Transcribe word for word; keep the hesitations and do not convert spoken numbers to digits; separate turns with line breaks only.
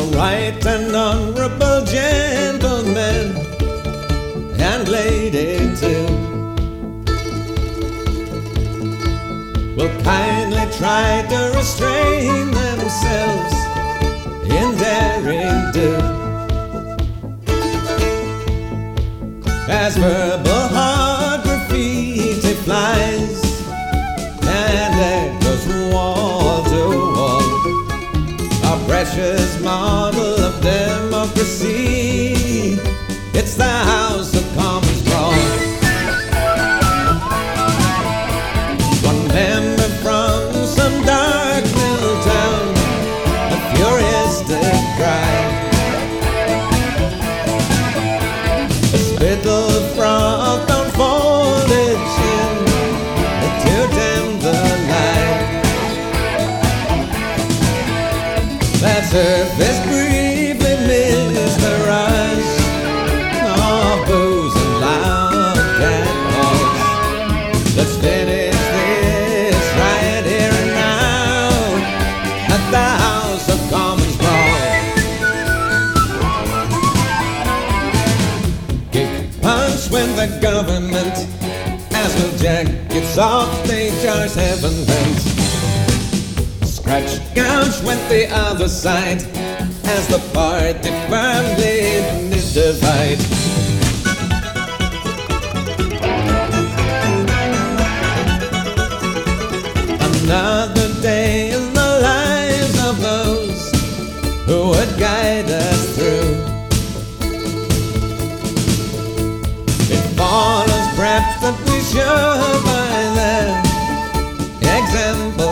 right and honorable gentlemen and lady too will kindly try to restrain themselves in daring do, as verbal hard graffiti flies and there goes wall to wall, our precious model of democracy. It's the House of Commons brawl. One member from some dark little town, a furious cry, a spittle froth on folded chin, a tear dim the light. That surface briefly missed the rush of booze and loud catcalls. Let's finish this right here and now at the House of Commons brawl. Kick punch when the government, as will jack gets off stage, ours heaven bent. Scratch gouge went the other side as the party firmly did divide. Another day in the lives of those who would guide us through. It follows perhaps that we should by their example